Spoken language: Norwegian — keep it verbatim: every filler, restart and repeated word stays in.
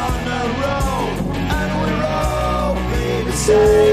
on the road, and we're all baby safe.